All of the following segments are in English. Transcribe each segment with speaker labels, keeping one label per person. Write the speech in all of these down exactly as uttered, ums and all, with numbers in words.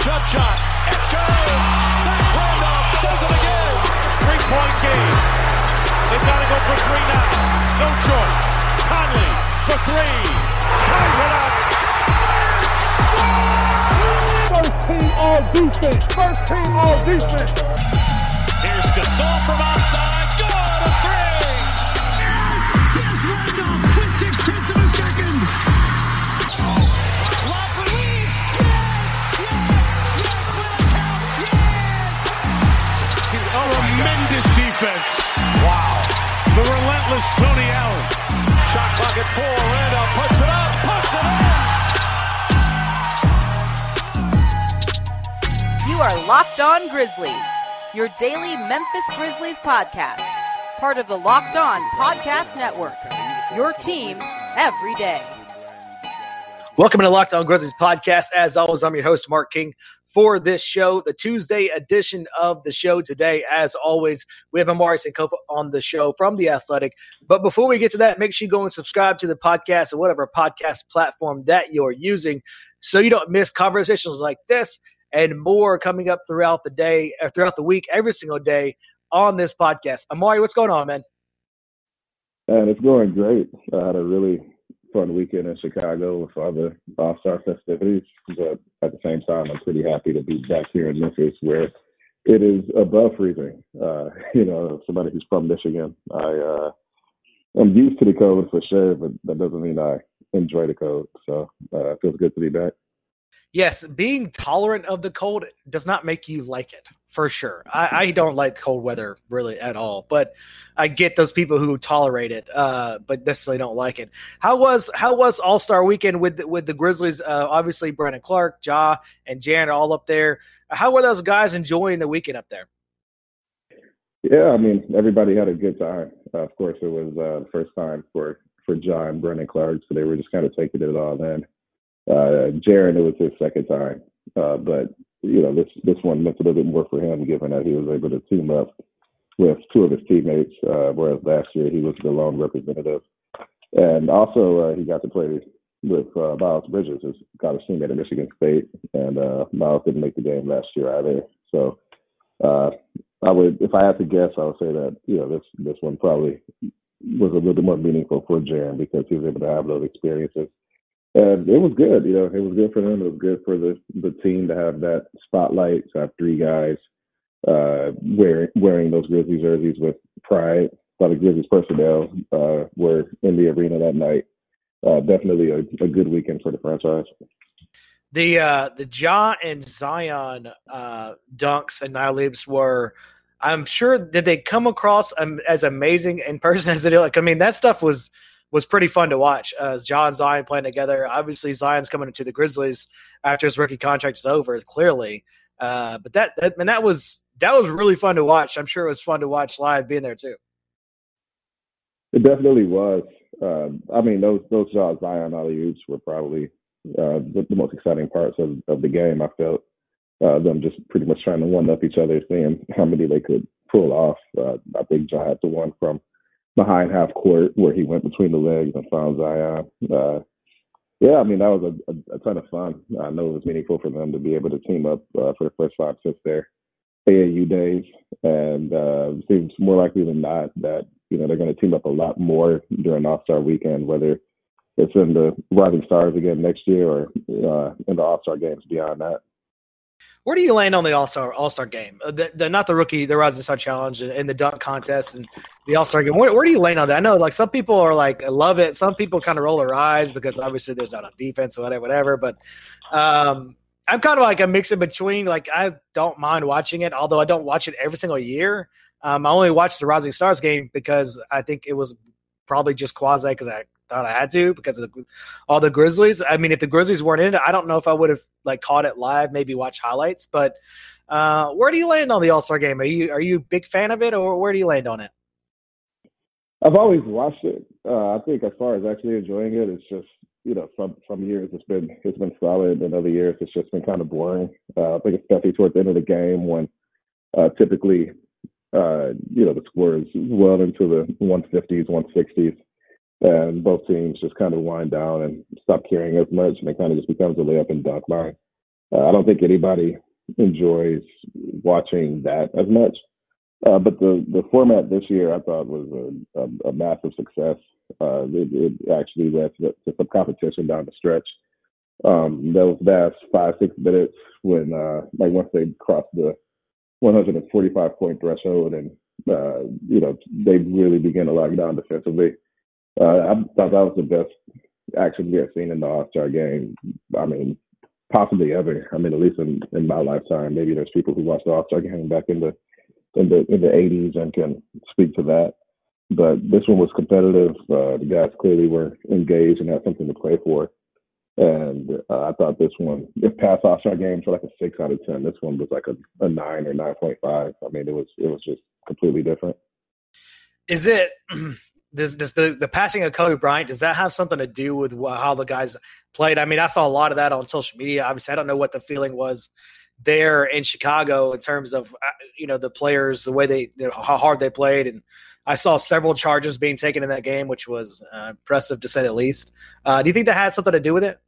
Speaker 1: jump shot. It's good. Zach Randolph does it again. Three-point game. They've got to go for three now. No choice. Conley for three. Ties it up.
Speaker 2: First team all defense. First team all defense.
Speaker 1: Here's Gasol from outside. Good, a three.
Speaker 3: Yes, yes, Randolph with six tenths of a second.
Speaker 1: Lob for Lee. Yes, yes, yes, with a count. Yes.
Speaker 2: Oh, tremendous defense. Wow. The relentless Tony Allen.
Speaker 1: Shot clock at four. Randolph puts it up. Puts it in.
Speaker 4: You are Locked On Grizzlies, your daily Memphis Grizzlies podcast, part of the Locked On Podcast Network, your team every day.
Speaker 5: Welcome to Locked On Grizzlies podcast. As always, I'm your host, Mark King, for this show, the Tuesday edition of the show today. As always, we have Amari Sankofa on the show from The Athletic. But before we get to that, make sure you go and subscribe to the podcast or whatever podcast platform that you're using so you don't miss conversations like this and more coming up throughout the day, or throughout the week, every single day on this podcast. Amari, what's going on, man?
Speaker 6: And it's going great. I had a really fun weekend in Chicago with all the All-Star festivities, but at the same time, I'm pretty happy to be back here in Memphis where it is above freezing. Uh, you know, somebody who's from Michigan, I, uh, I'm used to the cold for sure, but that doesn't mean I enjoy the cold. So uh, it feels good to be back.
Speaker 5: Yes, being tolerant of the cold does not make you like it, for sure. I, I don't like cold weather really at all, but I get those people who tolerate it, uh, but necessarily don't like it. How was how was All-Star Weekend with the, with the Grizzlies? Uh, obviously, Brandon Clarke, Ja, and Jan are all up there. How were those guys enjoying the weekend up there?
Speaker 6: Yeah, I mean, everybody had a good time. Uh, of course, it was uh, the first time for, for Ja and Brandon Clarke, so they were just kind of taking it all in. Uh, Jaren, it was his second time, uh, but you know this this one meant a little bit more for him, given that he was able to team up with two of his teammates, uh, whereas last year he was the lone representative, and also uh, he got to play with uh, Miles Bridges, his college teammate at Michigan State, and uh, Miles didn't make the game last year either. So uh, I would, if I had to guess, I would say that you know this this one probably was a little bit more meaningful for Jaren because he was able to have those experiences. And it was good, you know, it was good for them. It was good for the, the team to have that spotlight, to have three guys uh, wearing wearing those Grizzlies jerseys with pride. A lot of Grizzlies personnel uh, were in the arena that night. Uh, definitely a, a good weekend for the franchise.
Speaker 5: The uh, the Ja and Zion uh, dunks and Nylibs were, I'm sure, did they come across um, as amazing in person as they did? Like, I mean, that stuff was – was pretty fun to watch. Uh, Ja and Zion playing together. Obviously, Zion's coming into the Grizzlies after his rookie contract is over, clearly. Uh, but that, that, man, that was that was really fun to watch. I'm sure it was fun to watch live being there too.
Speaker 6: It definitely was. Uh, I mean, those those Ja Zion alley-oops were probably uh, the, the most exciting parts of, of the game. I felt uh, them just pretty much trying to one-up each other, seeing how many they could pull off. Uh, I think Ja had the one from behind half court where he went between the legs and found Zion. Uh, yeah, I mean, that was a, a, a ton of fun. I know it was meaningful for them to be able to team up uh, for the first time since their A A U days. And uh, it seems more likely than not that, you know, they're going to team up a lot more during All-Star Weekend, whether it's in the Rising Stars again next year or uh, in the All-Star games beyond that.
Speaker 5: Where do you land on the All-Star All-Star game? Uh, the, the, not the rookie, the Rising Star Challenge and the dunk contest and the All-Star game. Where, where do you land on that? I know, like, some people are like, love it. Some people kind of roll their eyes because obviously there's not a defense or whatever, whatever. But um, I'm kind of like a mix in between. Like, I don't mind watching it, although I don't watch it every single year. Um, I only watched the Rising Stars game because I think it was probably just quasi because I thought I had to because of the, all the Grizzlies. I mean, if the Grizzlies weren't in it, I don't know if I would have like caught it live, maybe watch highlights. But uh, where do you land on the All-Star game? Are you are you a big fan of it, or where do you land on it?
Speaker 6: I've always watched it. Uh, I think as far as actually enjoying it, it's just, you know, some some years it's been it's been solid, and other years it's just been kind of boring. Uh, I think especially towards the end of the game when uh, typically, uh, you know, the score is well into the one fifties, one sixties. And both teams just kind of wind down and stop caring as much, and it kind of just becomes a layup and dunk line. Uh, I don't think anybody enjoys watching that as much. Uh, but the, the format this year I thought was a, a, a massive success. Uh, it, it actually led to, to some competition down the stretch. Um, those last five, six minutes when, uh, like once they crossed the one hundred forty-five point threshold and, uh, you know, they really began to lock down defensively. Uh, I thought that was the best action we have seen in the All-Star game. I mean, possibly ever. I mean, at least in, in my lifetime. Maybe there's people who watched the All-Star game back in the in the in the eighties and can speak to that. But this one was competitive. Uh, the guys clearly were engaged and had something to play for. And uh, I thought this one, if past All-Star games were like a six out of ten, this one was like a, a nine or nine point five. I mean, it was it was just completely different.
Speaker 5: Is it this, this the, the passing of Kobe Bryant? Does that have something to do with how the guys played? I mean, I saw a lot of that on social media. Obviously, I don't know what the feeling was there in Chicago in terms of, you know, the players, the way they, how hard they played. And I saw several charges being taken in that game, which was uh, impressive to say the least. Uh, do you think that had something to do with it?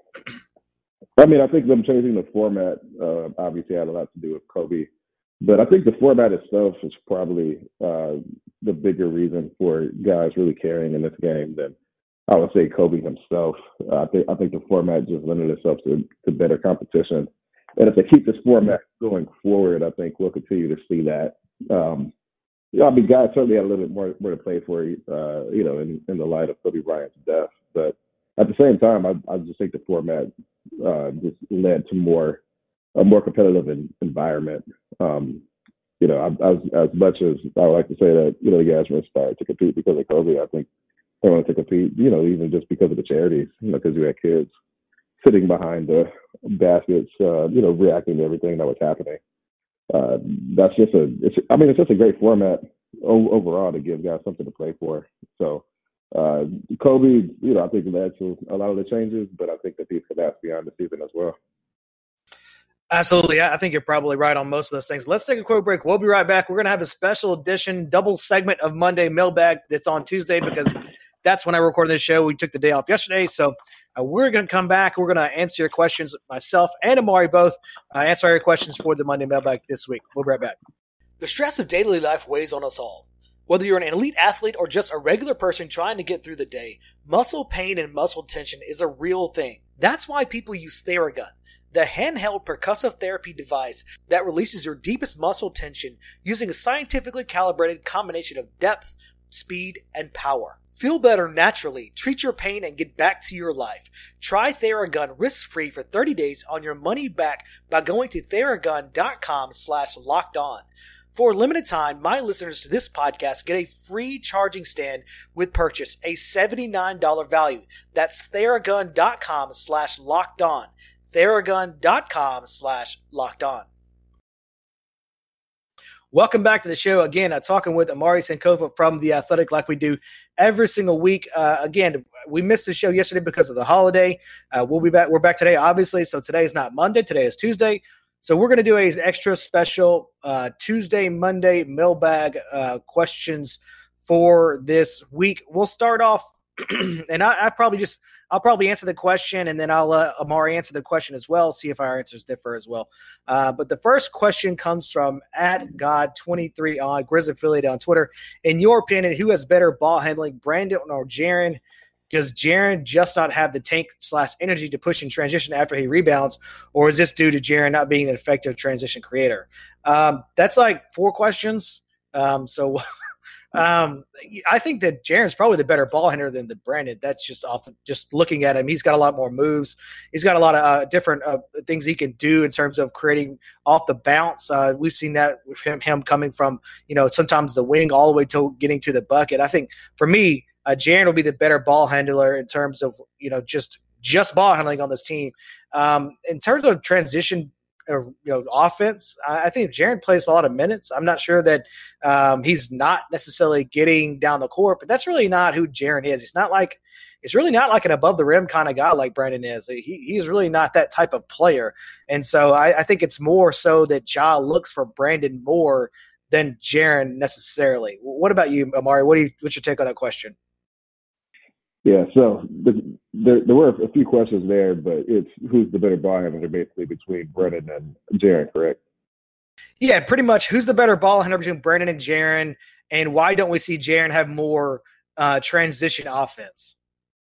Speaker 6: I mean, I think them changing the format uh, obviously had a lot to do with Kobe. But I think the format itself is probably uh, the bigger reason for guys really caring in this game than I would say Kobe himself. Uh, I think I think the format just lended itself to, to better competition. And if they keep this format going forward, I think we'll continue to see that. Um, you know, I mean, guys certainly had a little bit more, more to play for, uh, you know, in, in the light of Kobe Bryant's death. But at the same time, I, I just think the format uh, just led to more a more competitive in, environment. Um, you know, I, as as much as I would like to say that, you know, the guys were inspired to compete because of Kobe, I think they wanted to compete, you know, even just because of the charities, you know, because you had kids sitting behind the baskets, uh, you know, reacting to everything that was happening. Uh, that's just a, it's, I mean, it's just a great format o- overall to give guys something to play for. So, uh, Kobe, you know, I think led to a lot of the changes, but I think that these could last beyond the season as well.
Speaker 5: Absolutely. I think you're probably right on most of those things. Let's take a quick break. We'll be right back. We're going to have a special edition double segment of Monday Mailbag that's on Tuesday because that's when I recorded this show. We took the day off yesterday. So uh, we're going to come back. We're going to answer your questions, myself and Amari both, uh, answer your questions for the Monday Mailbag this week. We'll be right back. The stress of daily life weighs on us all. Whether you're an elite athlete or just a regular person trying to get through the day, muscle pain and muscle tension is a real thing. That's why people use Theragun, the handheld percussive therapy device that releases your deepest muscle tension using a scientifically calibrated combination of depth, speed, and power. Feel better naturally, treat your pain, and get back to your life. Try Theragun risk-free for thirty days on your money back by going to Theragun.com slash locked on. For a limited time, my listeners to this podcast get a free charging stand with purchase, a seventy-nine dollars value. That's Theragun.com slash locked on. Theragun.com slash locked on. Welcome back to the show. Again, I'm talking with Amari Sankofa from The Athletic like we do every single week. Uh, again, we missed the show yesterday because of the holiday. Uh, we'll be back. We're back today, obviously. So today is not Monday. Today is Tuesday. So we're going to do a extra special uh, Tuesday, Monday mailbag uh, questions for this week. We'll start off, and I, I probably just – I'll probably answer the question, and then I'll let Amari answer the question as well, see if our answers differ as well. Uh, but the first question comes from at God twenty-three on Grizz Affiliate on Twitter. In your opinion, who has better ball handling, Brandon or Jaren? Does Jaren just not have the tank slash energy to push in transition after he rebounds, or is this due to Jaren not being an effective transition creator? Um, that's like four questions. Um, so – Um, I think that Jaren's probably the better ball handler than the Brandon. That's just off just looking at him. He's got a lot more moves. He's got a lot of uh, different uh, things he can do in terms of creating off the bounce. Uh, we've seen that with him, him coming from, you know, sometimes the wing all the way to getting to the bucket. I think for me, uh, Jaren will be the better ball handler in terms of, you know, just, just ball handling on this team. Um, in terms of transition, Or, you know, offense, I think Jaren plays a lot of minutes. I'm not sure that um, he's not necessarily getting down the court, but that's really not who Jaren is. He's not like he's really not like an above the rim kind of guy like Brandon is. He he's really not that type of player, and so I, I think it's more so that Ja looks for Brandon more than Jaren necessarily. What about you, Amari? What do you what's your take on that question?
Speaker 6: Yeah, so the, there there were a few questions there, but it's who's the better ball handler basically between Brennan and Jaren, correct?
Speaker 5: Yeah, pretty much. Who's the better ball handler between Brennan and Jaren, and why don't we see Jaren have more uh, transition offense?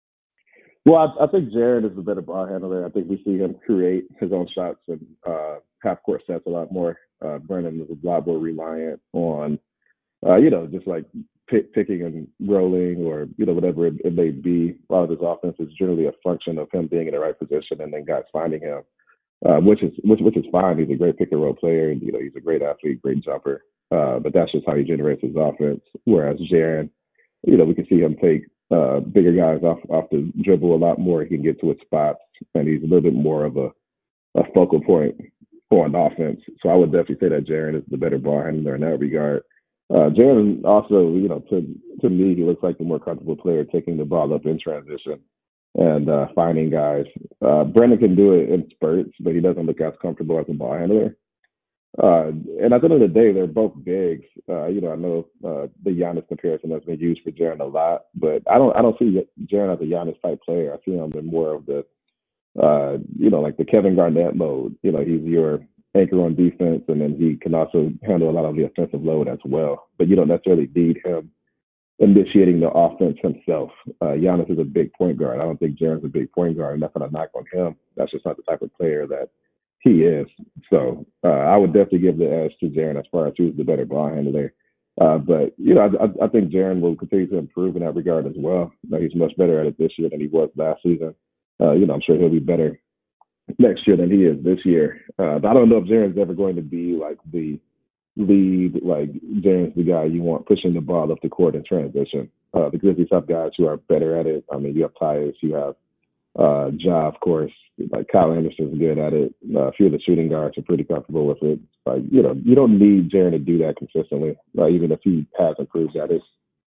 Speaker 6: Well, I, I think Jaren is the better ball handler. I think we see him create his own shots and uh, half-court sets a lot more. Uh, Brennan is a lot more reliant on, uh, you know, just like pick, picking and rolling or, you know, whatever it, it may be. A lot of his offense is generally a function of him being in the right position and then guys finding him, uh, which is which, which is fine. He's a great pick-and-roll player. And, you know, he's a great athlete, great jumper. Uh, but that's just how he generates his offense. Whereas Jaren, you know, we can see him take uh, bigger guys off off the dribble a lot more. He can get to his spots, and he's a little bit more of a, a focal point on offense. So I would definitely say that Jaren is the better ball handler in that regard. Uh, Jaren also, you know, to to me, he looks like the more comfortable player taking the ball up in transition and uh, finding guys. Uh, Brennan can do it in spurts, but he doesn't look as comfortable as a ball handler. Uh, and at the end of the day, they're both bigs. Uh, you know, I know uh, the Giannis comparison has been used for Jaren a lot, but I don't I don't see Jaren as a Giannis type player. I see him in more of the, uh, you know, like the Kevin Garnett mode. You know, he's your anchor on defense, and then he can also handle a lot of the offensive load as well. But you don't necessarily need him initiating the offense himself. Uh, Giannis is a big point guard. I don't think Jaren's a big point guard, and that's not a knock on him. That's just not the type of player that he is. So uh, I would definitely give the edge to Jaren as far as who's the better ball handler. Uh, but, you know, I, I think Jaren will continue to improve in that regard as well. You know, he's much better at it this year than he was last season. Uh, you know, I'm sure he'll be better next year than he is this year. Uh, but I don't know if Jaren's ever going to be like the lead, like Jaren's the guy you want pushing the ball up the court in transition. Uh, the Grizzlies have guys who are better at it. I mean, you have Tyus, you have uh, Ja, of course. Like Kyle Anderson's good at it. Uh, a few of the shooting guards are pretty comfortable with it. Like, you know, you don't need Jaren to do that consistently, uh, even if he has improved at it.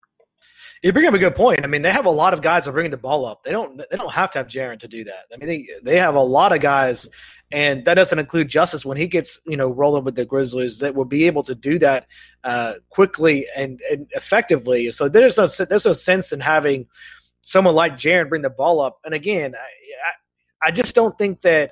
Speaker 5: You bring up a good point. I mean, they have a lot of guys that are bringing the ball up. They don't. They don't have to have Jaren to do that. I mean, they they have a lot of guys, and that doesn't include Justice when he gets you know rolling with the Grizzlies that will be able to do that uh, quickly and, and effectively. So there's no there's no sense in having someone like Jaren bring the ball up. And again, I, I, I just don't think that.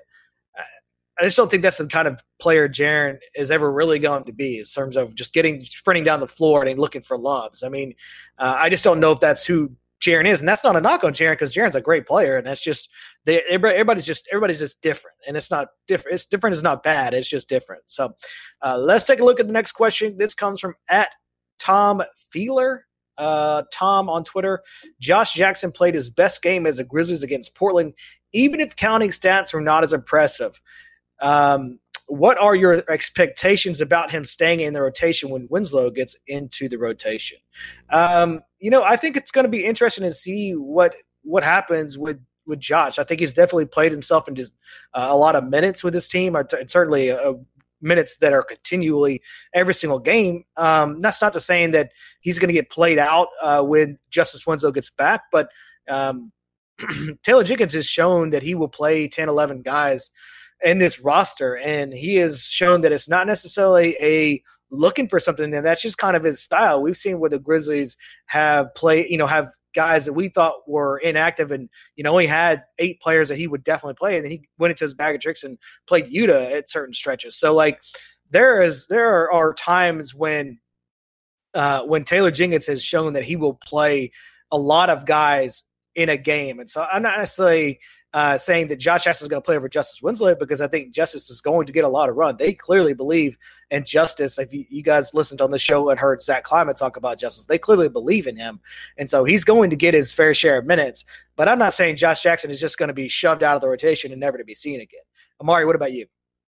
Speaker 5: I just don't think that's the kind of player Jaren is ever really going to be in terms of just getting sprinting down the floor and looking for lobs. I mean, uh, I just don't know if that's who Jaren is, and that's not a knock on Jaren because Jaren's a great player, and that's just they, everybody's just everybody's just different, and it's not different. It's different is not bad. It's just different. So uh, let's take a look at the next question. This comes from at Tom Feeler. Uh, Tom on Twitter. Josh Jackson played his best game as a Grizzlies against Portland, even if counting stats were not as impressive. Um, what are your expectations about him staying in the rotation when Winslow gets into the rotation? Um, you know, I think it's going to be interesting to see what what happens with, with Josh. I think he's definitely played himself into uh, a lot of minutes with his team, or t- certainly uh, minutes that are continually every single game. Um, that's not to saying that he's going to get played out uh, when Justice Winslow gets back, but um, Taylor Jenkins has shown that he will play ten, eleven guys in this roster, and he has shown that it's not necessarily a looking for something, and that's just kind of his style. We've seen where the Grizzlies have played, you know, have guys that we thought were inactive and, you know, only had eight players that he would definitely play, and then he went into his bag of tricks and played Yuta at certain stretches. So, like, there is there are times when uh, when Taylor Jenkins has shown that he will play a lot of guys in a game, and so I'm not necessarily – Uh, saying that Josh Jackson is going to play over Justice Winslow because I think Justice is going to get a lot of run. They clearly believe in Justice. If you, you guys listened on the show and heard Zach Kleiman talk about Justice, they clearly believe in him. And so he's going to get his fair share of minutes. But I'm not saying Josh Jackson is just going to be shoved out of the rotation and never to be seen again. Amari, what about you?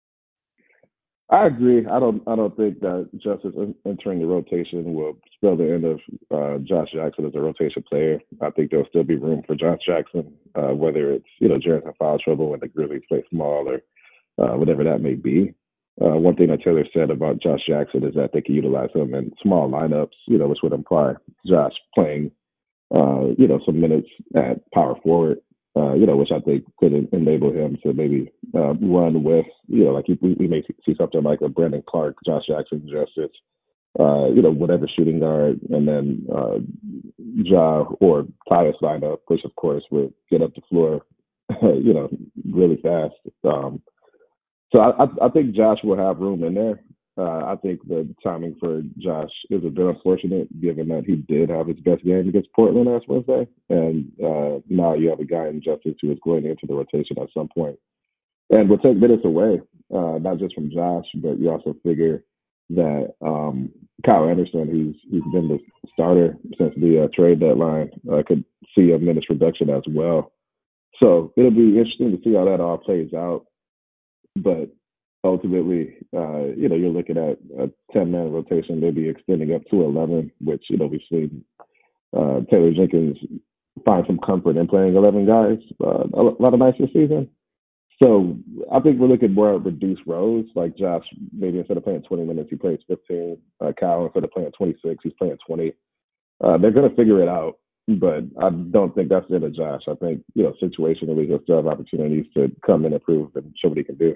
Speaker 6: I agree. I don't. I don't think that Justice entering the rotation will spell the end of uh, Josh Jackson as a rotation player. I think there'll still be room for Josh Jackson, uh, whether it's you know Jaren's in foul trouble when the Grizzlies play small or uh, whatever that may be. Uh, one thing that Taylor said about Josh Jackson is that they can utilize him in small lineups. You know, which would imply Josh playing uh, you know some minutes at power forward. Uh, you know, which I think could enable him to maybe uh, run with, you know, like we, we may see something like a Brandon Clark, Josh Jackson, Justice, uh, you know, whatever shooting guard, and then uh, Ja or Tyus line up, which of course would get up the floor, you know, really fast. Um, so I, I, I think Josh will have room in there. Uh, I think the timing for Josh is a bit unfortunate, given that he did have his best game against Portland last Wednesday, and uh, now you have a guy in Justice who is going into the rotation at some point, and will take minutes away, uh, not just from Josh, but you also figure that um, Kyle Anderson, who's who's been the starter since the uh, trade deadline, uh, could see a minutes reduction as well. So it'll be interesting to see how that all plays out. But ultimately, uh, you know, you're looking at a ten-man rotation, maybe extending up to eleven, which, you know, we've seen uh, Taylor Jenkins find some comfort in playing eleven guys uh, a lot of nights this season. So I think we're looking more at reduced roles, like Josh, maybe instead of playing twenty minutes, he plays fifteen. Uh, Kyle, instead of playing twenty-six, he's playing twenty. Uh, they're going to figure it out, but I don't think that's the end of Josh. I think, you know, situationally, he'll still have opportunities to come in and prove and show what he can do.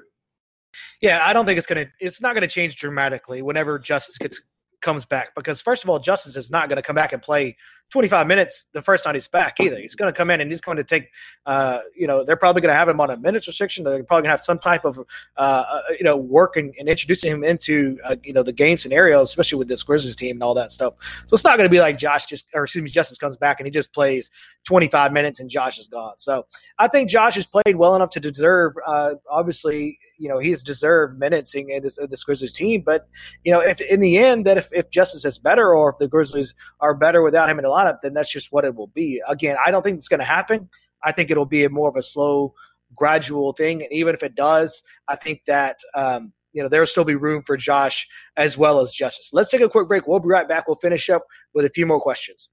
Speaker 5: Yeah, I don't think it's going to – it's not going to change dramatically whenever Justice gets comes back, because first of all, Justice is not going to come back and play twenty-five minutes the first time he's back either. He's going to come in and he's going to take, uh, you know, they're probably going to have him on a minutes restriction. They're probably going to have some type of, uh, you know, work and, and introducing him into, uh, you know, the game scenarios, especially with this Grizzlies team and all that stuff. So it's not going to be like Josh just, or excuse me, Justice comes back and he just plays twenty-five minutes and Josh is gone. So I think Josh has played well enough to deserve, uh, obviously, you know, he's deserved minutes in this, this Grizzlies team. But, you know, if in the end that if, if Justice is better or if the Grizzlies are better without him in the lineup, then that's just what it will be. Again, I don't think it's going to happen. I think it'll be a more of a slow, gradual thing. And even if it does, I think that, um, you know, there will still be room for Josh as well as Justice. Let's take a quick break. We'll be right back. We'll finish up with a few more questions.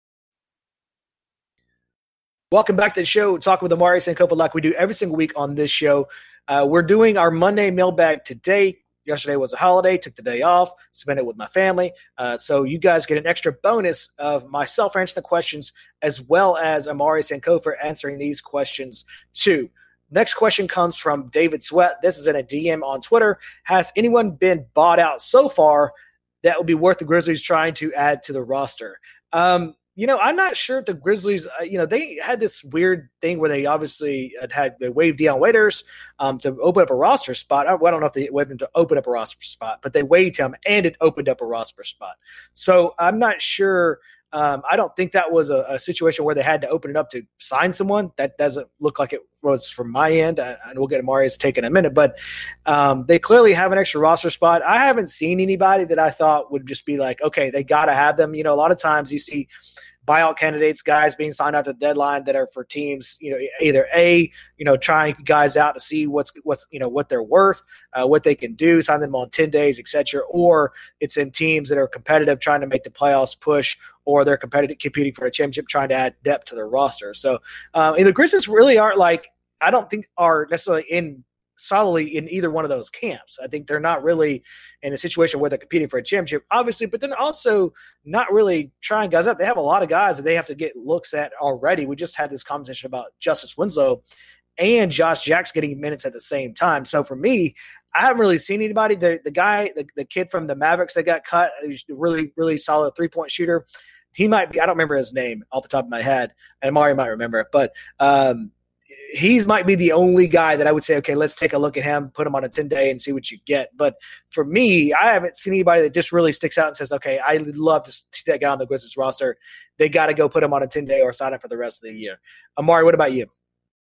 Speaker 5: Welcome back to the show. Talking with Amari Sankofa like we do every single week on this show. Uh, we're doing our Monday mailbag today. Yesterday was a holiday, took the day off, spent it with my family. Uh, so you guys get an extra bonus of myself answering the questions as well as Amari Sankofa answering these questions too. Next question comes from David Sweat. This is in a D M on Twitter. Has anyone been bought out so far that would be worth the Grizzlies trying to add to the roster? Um, You know, I'm not sure if the Grizzlies, uh, you know, they had this weird thing where they obviously had, had they waived Dion Waiters um, to open up a roster spot. I, well, I don't know if they waived him to open up a roster spot, but they waived him and it opened up a roster spot. So I'm not sure. Um, I don't think that was a, a situation where they had to open it up to sign someone. That doesn't look like it was from my end. I, and we'll get Amari's take in a minute, but um, they clearly have an extra roster spot. I haven't seen anybody that I thought would just be like, okay, they got to have them. You know, a lot of times you see buyout candidates, guys being signed out to the deadline that are for teams, you know, either A, you know, trying guys out to see what's, what's, you know, what they're worth, uh, what they can do, sign them on ten days, et cetera. Or it's in teams that are competitive, trying to make the playoffs push, or they're competitive, competing for a championship, trying to add depth to their roster. So um, the Grizzlies really aren't like, I don't think are necessarily in solidly in either one of those camps. I think they're not really in a situation where they're competing for a championship, obviously, but they're also not really trying guys up. They have a lot of guys that they have to get looks at already. We just had this conversation about Justice Winslow and Josh Jacks getting minutes at the same time. So for me, I haven't really seen anybody. The, the guy, the, the kid from the Mavericks that got cut, he's a really, really solid three-point shooter. He might be – I don't remember his name off the top of my head, and Mario might remember it, but um, – he's might be the only guy that I would say, okay, let's take a look at him, put him on a ten-day and see what you get. But for me, I haven't seen anybody that just really sticks out and says, okay, I'd love to see that guy on the Grizzlies roster. They got to go put him on a ten-day or sign him for the rest of the year. Amari, what about you?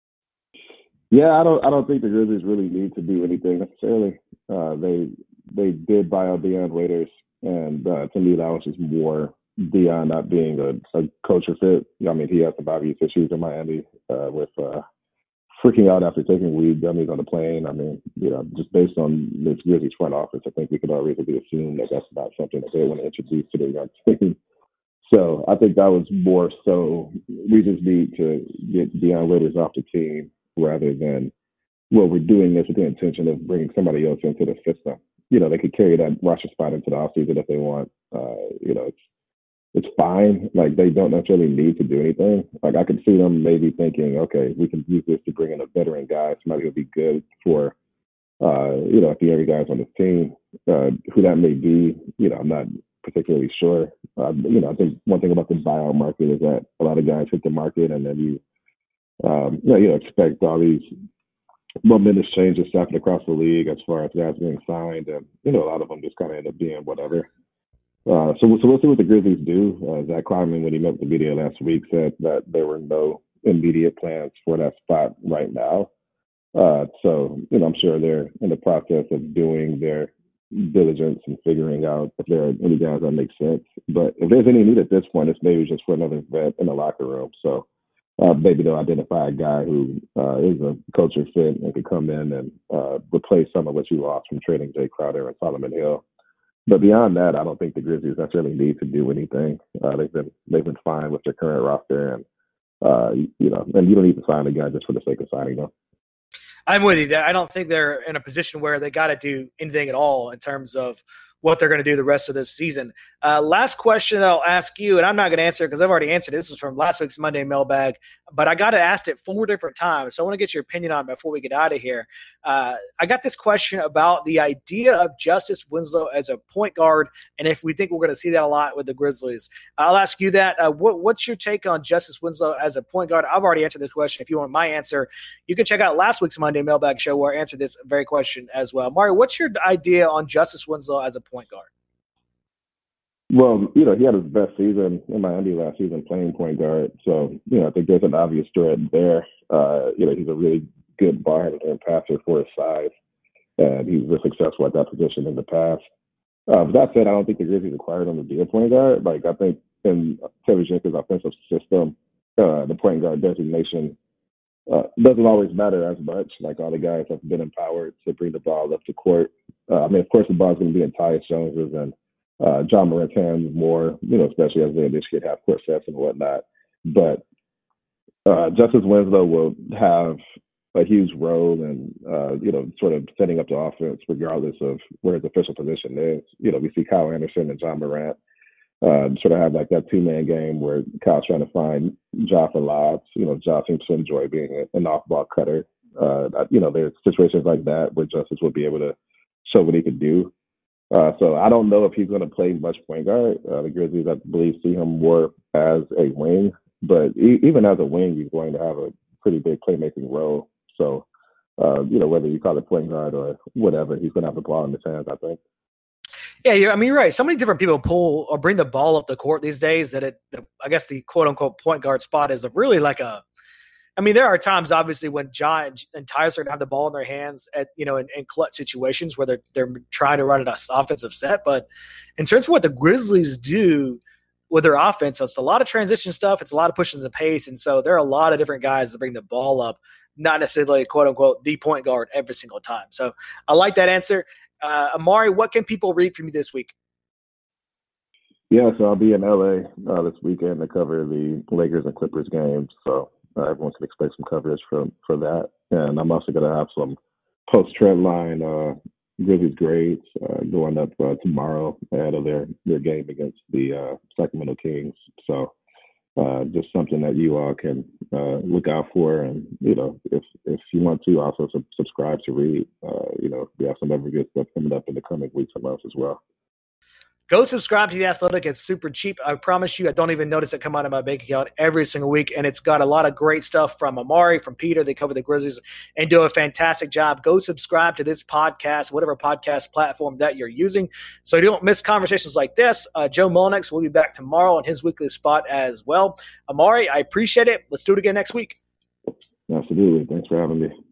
Speaker 6: Yeah, I don't I don't think the Grizzlies really need to do anything necessarily. Uh, they they did buy out Dion Waiters, and uh, to me that was just more Dion not being a, a culture fit. I mean, he had some obvious issues in Miami uh, with uh, freaking out after taking weed gummies on the plane. I mean, you know, just based on this Grizzlies front office, I think we could already assume that that's not something that they want to introduce to their young team. So I think that was more so we just need to get Dion Waiters off the team rather than, well, we're doing this with the intention of bringing somebody else into the system. You know, they could carry that roster spot into the offseason if they want. Uh, you know, it's it's fine. Like, they don't necessarily need to do anything. Like, I could see them maybe thinking, okay, we can use this to bring in a veteran guy, somebody who'll be good for uh, you know, a few other guys on the team. Uh, who that may be, you know, I'm not particularly sure. Uh, you know, I think one thing about the buyout market is that a lot of guys hit the market, and then you, um, you know, you expect all these momentous changes to happen across the league as far as guys being signed, and you know, a lot of them just kind of end up being whatever. Uh, so, so we'll see what the Grizzlies do. Uh, Zach Kleiman, when he met with the media last week, said that there were no immediate plans for that spot right now. Uh, so, you know, I'm sure they're in the process of doing their diligence and figuring out if there are any guys that make sense. But if there's any need at this point, it's maybe just for another vet in the locker room. So uh, maybe they'll identify a guy who uh, is a culture fit and could come in and uh, replace some of what you lost from trading Jay Crowder and Solomon Hill. But beyond that, I don't think the Grizzlies necessarily need to do anything. Uh, they've been they've been fine with their current roster, and uh, you know, and you don't need to sign a guy just for the sake of signing them.
Speaker 5: I'm with you. I don't think they're in a position where they got to do anything at all in terms of what they're going to do the rest of this season. Uh, last question I'll ask you, and I'm not going to answer it because I've already answered it. This was from last week's Monday mailbag, but I got it asked it four different times. So I want to get your opinion on it before we get out of here. Uh, I got this question about the idea of Justice Winslow as a point guard, and if we think we're going to see that a lot with the Grizzlies. I'll ask you that. Uh, what, what's your take on Justice Winslow as a point guard? I've already answered this question. If you want my answer, you can check out last week's Monday mailbag show where I answered this very question as well. Mario, what's your idea on Justice Winslow as a point guard?
Speaker 6: Well, you know, he had his best season in Miami last season playing point guard. So, you know, I think there's an obvious thread there. Uh, you know, he's a really good ball handler and passer for his size, and he's been successful at that position in the past. Uh, but that said, I don't think the Grizzlies acquired him to be a point guard. Like, I think in Taylor Jenkins' offensive system, uh, the point guard designation uh, doesn't always matter as much. Like, all the guys have been empowered to bring the ball up the court. Uh, I mean, of course, the ball's going to be in Tyus Jones's and Uh, John Morant's hands more, you know, especially as they initiate half-court sets and whatnot. But uh, Justice Winslow will have a huge role in, uh, you know, sort of setting up the offense regardless of where his official position is. You know, we see Kyle Anderson and John Morant uh, sort of have like that two-man game where Kyle's trying to find Ja for lobs. You know, Ja seems to enjoy being an off-ball cutter. Uh, you know, there's situations like that where Justice will be able to show what he could do. Uh, so I don't know if he's going to play much point guard. Uh, the Grizzlies, I believe, see him more as a wing. But e- even as a wing, he's going to have a pretty big playmaking role. So, uh, you know, whether you call it point guard or whatever, he's going to have the ball in his hands, I think.
Speaker 5: Yeah, you're, I mean, you're right. So many different people pull or bring the ball up the court these days that it, the, I guess the quote-unquote point guard spot is really like a – I mean, there are times, obviously, when John and Tyus are going to have the ball in their hands at, you know, in, in clutch situations where they're, they're trying to run an offensive set. But in terms of what the Grizzlies do with their offense, it's a lot of transition stuff. It's a lot of pushing the pace. And so there are a lot of different guys that bring the ball up, not necessarily, quote unquote, the point guard every single time. So I like that answer. Uh, Amari, what can people read from you this week?
Speaker 6: Yeah, so I'll be in L A uh, this weekend to cover the Lakers and Clippers games. So Uh, everyone can expect some coverage for, for that. And I'm also going to have some post-trend line uh, Grizzlies grades uh, going up uh, tomorrow ahead of their, their game against the uh, Sacramento Kings. So uh, just something that you all can uh, look out for. And, you know, if if you want to, also sub- subscribe to read. Uh, you know, we have some other good stuff coming up in the coming weeks and months as well.
Speaker 5: Go subscribe to The Athletic. It's super cheap. I promise you, I don't even notice it come out of my bank account every single week. And it's got a lot of great stuff from Amari, from Peter. They cover the Grizzlies and do a fantastic job. Go subscribe to this podcast, whatever podcast platform that you're using, so you don't miss conversations like this. Uh, Joe Mullenix will be back tomorrow on his weekly spot as well. Amari, I appreciate it. Let's do it again next week.
Speaker 6: Absolutely. Thanks for having me.